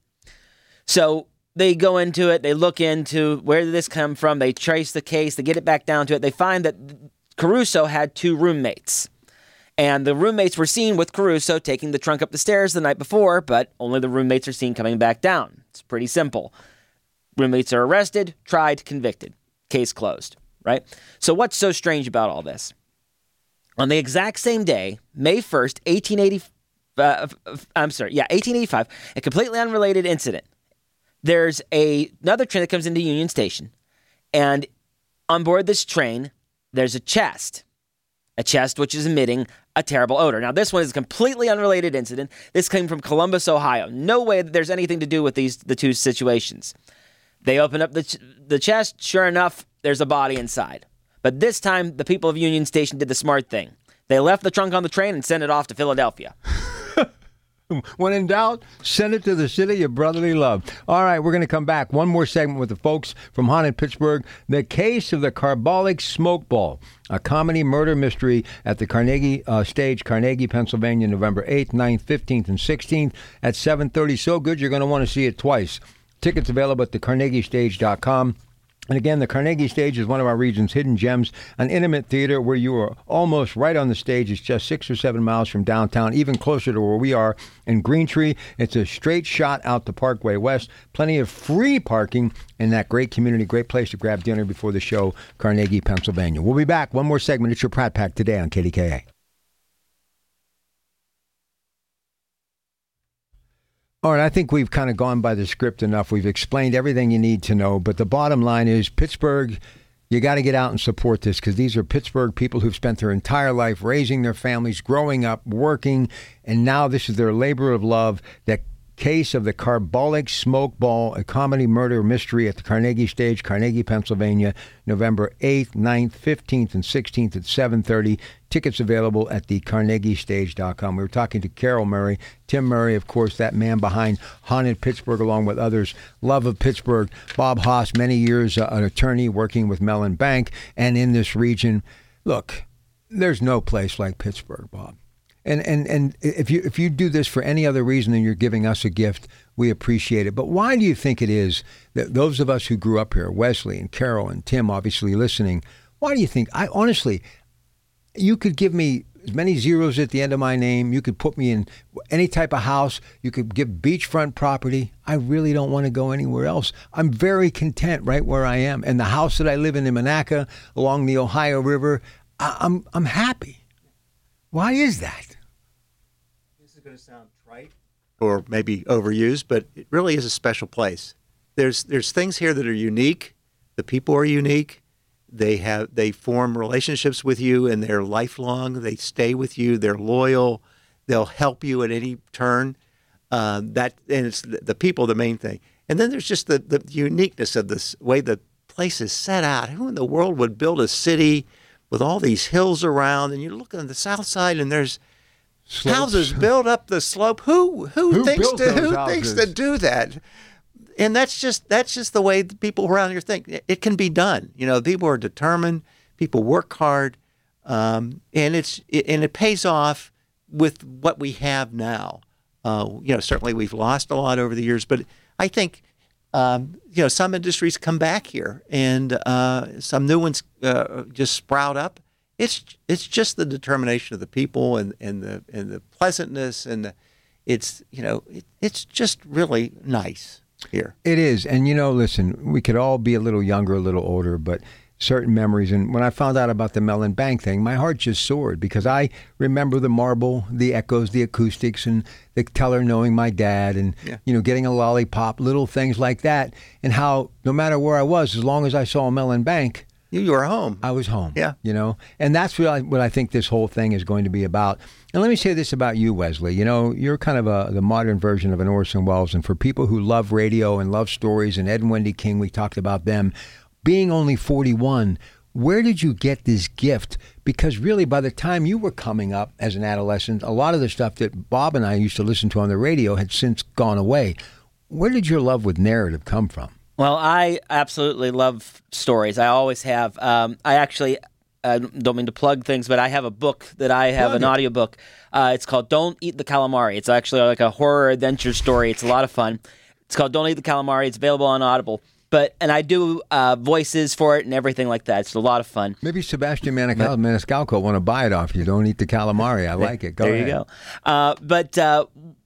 So they go into it. They look into where did this come from. They trace the case. They get it back down to it. They find that Caruso had two roommates. And the roommates were seen with Caruso taking the trunk up the stairs the night before, but only the roommates are seen coming back down. It's pretty simple. Roommates are arrested, tried, convicted. Case closed, right? So what's so strange about all this? On the exact same day, May first, eighteen eighty, uh, I'm sorry, yeah, eighteen eighty-five, a completely unrelated incident. There's a, another train that comes into Union Station, and on board this train, there's a chest. A chest which is emitting a terrible odor. Now, this one is a completely unrelated incident. This came from Columbus, Ohio. No way that there's anything to do with these the two situations. They open up the ch- the chest. Sure enough, there's a body inside. But this time, the people of Union Station did the smart thing. They left the trunk on the train and sent it off to Philadelphia. When in doubt, send it to the city of brotherly love. All right, we're going to come back. One more segment with the folks from Haunted Pittsburgh. The Case of the Carbolic Smoke Ball, a comedy murder mystery at the Carnegie uh, Stage, Carnegie, Pennsylvania, November eighth, ninth, fifteenth, and sixteenth at seven thirty. So good, you're going to want to see it twice. Tickets available at the carnegie stage dot com. And again, the Carnegie Stage is one of our region's hidden gems, an intimate theater where you are almost right on the stage. It's just six or seven miles from downtown, even closer to where we are in Greentree. It's a straight shot out to Parkway West. Plenty of free parking in that great community. Great place to grab dinner before the show, Carnegie, Pennsylvania. We'll be back. One more segment. It's your Pratt Pack today on K D K A. All right, I think we've kind of gone by the script enough. We've explained everything you need to know, but the bottom line is Pittsburgh, you got to get out and support this because these are Pittsburgh people who've spent their entire life raising their families, growing up, working, and now this is their labor of love. That Case of the Carbolic Smoke Ball, a comedy murder mystery at the Carnegie Stage, Carnegie, Pennsylvania, November eighth, ninth, fifteenth, and sixteenth at seven thirty. Tickets available at the carnegie stage dot com. We were talking to Carol Murray, Tim Murray, of course, that man behind Haunted Pittsburgh, along with others. Love of Pittsburgh. Bob Haas, many years uh, an attorney working with Mellon Bank and in this region. Look, There's no place like Pittsburgh, Bob. And and and if you if you do this for any other reason than you're giving us a gift, we appreciate it. But why do you think it is that those of us who grew up here, Wesley and Carol and Tim, obviously listening, why do you think? I honestly, you could give me as many zeros at the end of my name. You could put me in any type of house. You could give beachfront property. I really don't want to go anywhere else. I'm very content right where I am. And the house that I live in in Monaca, along the Ohio River, I, I'm I'm happy. Why is that? This is going to sound trite or maybe overused, but it really is a special place. There's there's things here that are unique. The people are unique. They have they form relationships with you, and they're lifelong. They stay with you. They're loyal. They'll help you at any turn. Uh, that and it's the, the people, the main thing. And then there's just the, the uniqueness of this way the place is set out. Who in the world would build a city with all these hills around, and you look on the south side, and there's Slopes. houses built up the slope. Who who, Who thinks built to those who houses? thinks to do that? And that's just that's just the way the people around here think. It, it can be done. You know, people are determined. People work hard, um, and it's it, and it pays off with what we have now. Uh, you know, certainly we've lost a lot over the years, but I think. Um, you know, some industries come back here, and uh, some new ones uh, just sprout up. It's it's just the determination of the people, and, and the and the pleasantness, and the, it's you know it, it's just really nice here. It is, and you know, listen, we could all be a little younger, a little older, but certain memories. And when I found out about the Mellon Bank thing, my heart just soared because I remember the marble, the echoes, the acoustics, and the teller knowing my dad, and Yeah. you know, getting a lollipop, little things like that, and how no matter where I was, as long as I saw a Mellon Bank, you, you were home. I was home. Yeah. You know, and that's what I, what I think this whole thing is going to be about. And let me say this about you, Wesley. You know, you're kind of a the modern version of an Orson Welles, and for people who love radio and love stories, and Ed and Wendy King, we talked about them. Being only forty-one, where did you get this gift? Because really, by the time you were coming up as an adolescent, a lot of the stuff that Bob and I used to listen to on the radio had since gone away. Where did your love with narrative come from? Well, I absolutely love stories. I always have. Um, I actually uh, don't mean to plug things, but I have a book that I have, Plug an it. audiobook. Uh, it's called Don't Eat the Calamari. It's actually like a horror adventure story. It's a lot of fun. It's called Don't Eat the Calamari. It's available on Audible. But and I do uh, voices for it and everything like that. It's a lot of fun. Maybe Sebastian Maniscal- Maniscalco want to buy it off you. Don't eat the calamari. I like it. Go there ahead. you go. Uh, but uh,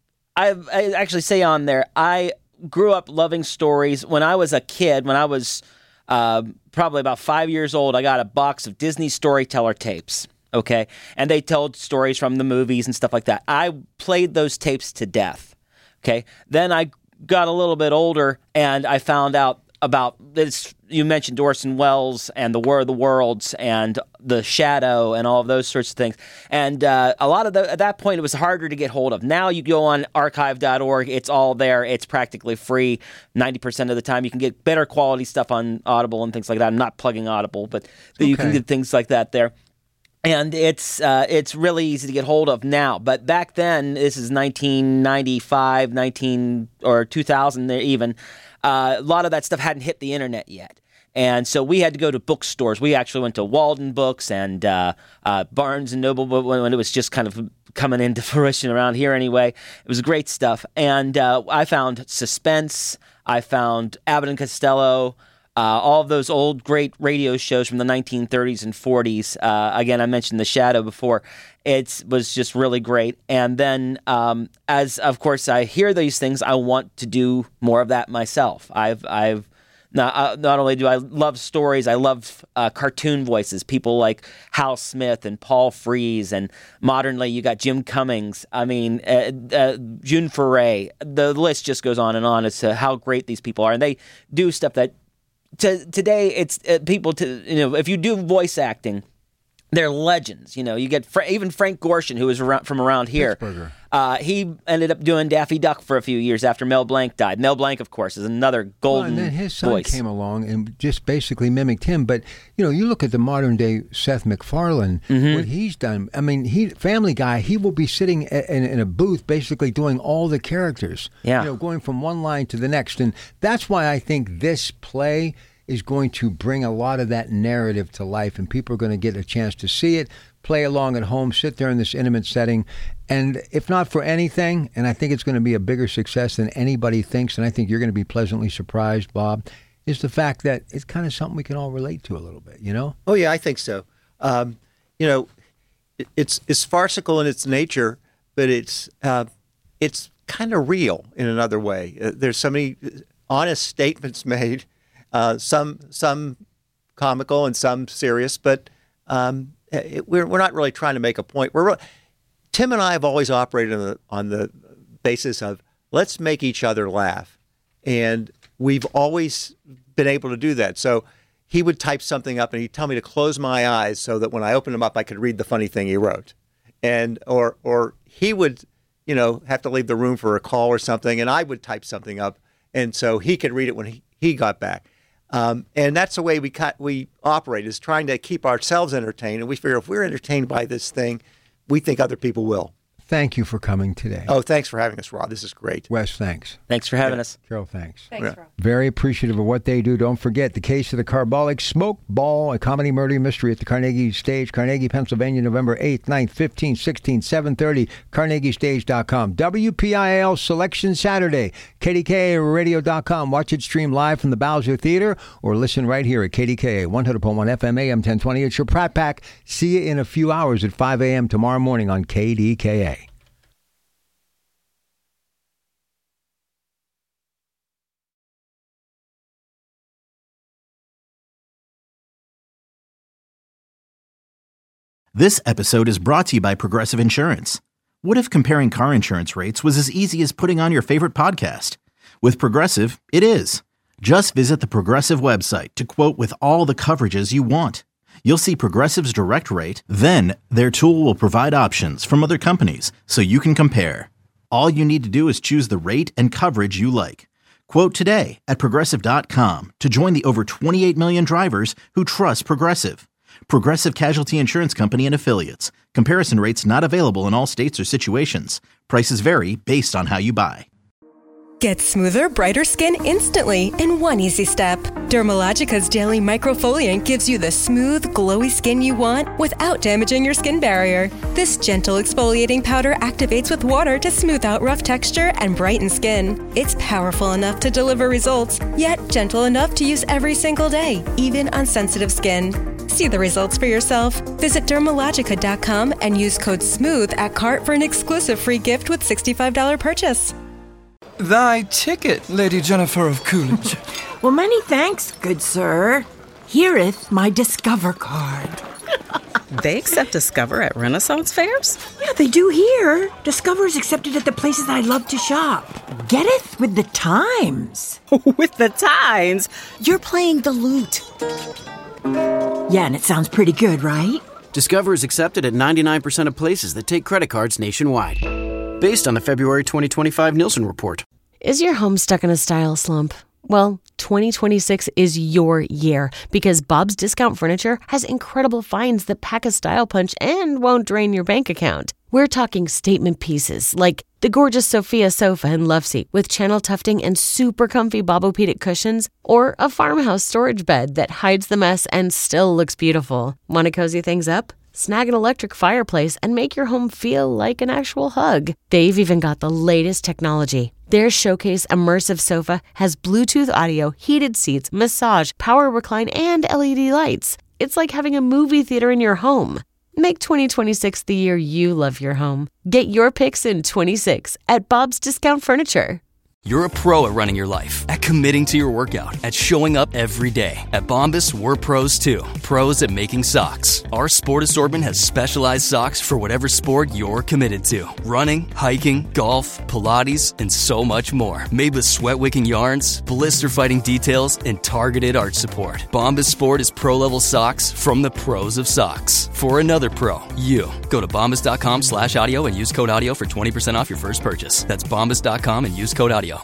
I, I actually say on there, I grew up loving stories. When I was a kid, when I was uh, probably about five years old, I got a box of Disney storyteller tapes. Okay, and they told stories from the movies and stuff like that. I played those tapes to death. Okay, then I got a little bit older, and I found out about this. You mentioned Orson Welles and the War of the Worlds and The Shadow and all of those sorts of things. And uh, a lot of the, at that point, it was harder to get hold of. Now you go on archive dot org. It's all there. It's practically free ninety percent of the time. You can get better quality stuff on Audible and things like that. I'm not plugging Audible, but you can Okay. get things like that there. And it's uh, it's really easy to get hold of now. But back then, this is nineteen ninety-five, nineteen or two thousand even, uh, a lot of that stuff hadn't hit the internet yet. And so we had to go to bookstores. We actually went to Walden Books and uh, uh, Barnes and Noble when when it was just kind of coming into fruition around here anyway. It was great stuff. And uh, I found Suspense. I found Abbott and Costello. Uh, all of those old great radio shows from the nineteen thirties and forties. Uh, again, I mentioned The Shadow before. It was just really great. And then, um, as of course I hear these things, I want to do more of that myself. I've, I've not, uh, not only do I love stories, I love uh, cartoon voices. People like Hal Smith and Paul Frees, and modernly you got Jim Cummings. I mean, uh, uh, June Foray. The list just goes on and on as to how great these people are, and they do stuff that. To, today, it's uh, people to, you know, if you do voice acting, they're legends. You know, you get Fra- even Frank Gorshin, who was around, from around here. Pittsburgher. Uh, he ended up doing Daffy Duck for a few years after Mel Blanc died. Mel Blanc, of course, is another Well, golden and then his son voice. came along and just basically mimicked him. But you know, you look at the modern day Seth MacFarlane, Mm-hmm. what he's done. I mean, he Family Guy. He will be sitting a- in, in a booth, basically doing all the characters. Yeah. You know, going from one line to the next, and that's why I think this play is going to bring a lot of that narrative to life, and people are going to get a chance to see it, play along at home, sit there in this intimate setting. And if not for anything, and I think it's going to be a bigger success than anybody thinks, and I think you're going to be pleasantly surprised, Bob, is the fact that it's kind of something we can all relate to a little bit, you know? Oh, yeah, I think so. Um, you know, it, it's it's farcical in its nature, but it's uh, it's kind of real in another way. Uh, there's so many honest statements made, uh, some some comical and some serious, but um, it, we're we're not really trying to make a point. We're re- Tim and I have always operated on the on the basis of let's make each other laugh, and we've always been able to do that. So he would type something up and he'd tell me to close my eyes so that when I opened them up, I could read the funny thing he wrote, and or or he would, you know, have to leave the room for a call or something, and I would type something up, and so he could read it when he, he got back. Um, and that's the way we cut, we operate, is trying to keep ourselves entertained. And we figure if we're entertained by this thing, we think other people will. Thank you for coming today. Oh, thanks for having us, Rob. This is great. Wes, thanks. Thanks for having yeah. us. Carol, thanks. Thanks, Rob. Very appreciative of what they do. Don't forget the Case of the Carbolic Smoke Ball, a comedy murder mystery at the Carnegie Stage, Carnegie, Pennsylvania, November eighth, ninth, fifteenth, sixteenth, seven thirty, carnegie stage dot com. W P I L Selection Saturday, K D K A radio dot com. Watch it stream live from the Bowser Theater or listen right here at K D K A one hundred point one F M A M ten twenty. It's your Pratt Pack. See you in a few hours at five a.m. tomorrow morning on K D K A. This episode is brought to you by Progressive Insurance. What if comparing car insurance rates was as easy as putting on your favorite podcast? With Progressive, it is. Just visit the Progressive website to quote with all the coverages you want. You'll see Progressive's direct rate, then their tool will provide options from other companies so you can compare. All you need to do is choose the rate and coverage you like. Quote today at Progressive dot com to join the over twenty-eight million drivers who trust Progressive. Progressive Casualty Insurance Company and Affiliates. Comparison rates not available in all states or situations. Prices vary based on how you buy. Get smoother, brighter skin instantly in one easy step. Dermalogica's Daily Microfoliant gives you the smooth, glowy skin you want without damaging your skin barrier. This gentle exfoliating powder activates with water to smooth out rough texture and brighten skin. It's powerful enough to deliver results, yet gentle enough to use every single day, even on sensitive skin. See the results for yourself. Visit Dermalogica dot com and use code SMOOTH at cart for an exclusive free gift with sixty-five dollars purchase. Thy ticket, Lady Jennifer of Coolidge. Well, many thanks, good sir. Here'th my Discover card. They accept Discover at Renaissance fairs? Yeah, they do here. Discover is accepted at the places I love to shop. Getteth with the times. With the times? You're playing the lute. Yeah, and it sounds pretty good, right? Discover is accepted at ninety-nine percent of places that take credit cards nationwide. Based on the February twenty twenty-five Nielsen report. Is your home stuck in a style slump? Well, twenty twenty-six is your year because Bob's Discount Furniture has incredible finds that pack a style punch and won't drain your bank account. We're talking statement pieces like the gorgeous Sophia sofa and love seat with channel tufting and super comfy Bobopedic cushions, or a farmhouse storage bed that hides the mess and still looks beautiful. Want to cozy things up? Snag an electric fireplace and make your home feel like an actual hug. They've even got the latest technology. Their Showcase Immersive Sofa has Bluetooth audio, heated seats, massage, power recline, and L E D lights. It's like having a movie theater in your home. Make twenty twenty-six the year you love your home. Get your picks in twenty-six at Bob's Discount Furniture. You're a pro at running your life, at committing to your workout, at showing up every day. At Bombas, we're pros too. Pros at making socks. Our sport assortment has specialized socks for whatever sport you're committed to. Running, hiking, golf, Pilates, and so much more. Made with sweat-wicking yarns, blister-fighting details, and targeted arch support. Bombas Sport is pro-level socks from the pros of socks. For another pro, you. Go to bombas.com slash audio and use code audio for twenty percent off your first purchase. That's bombas dot com and use code audio.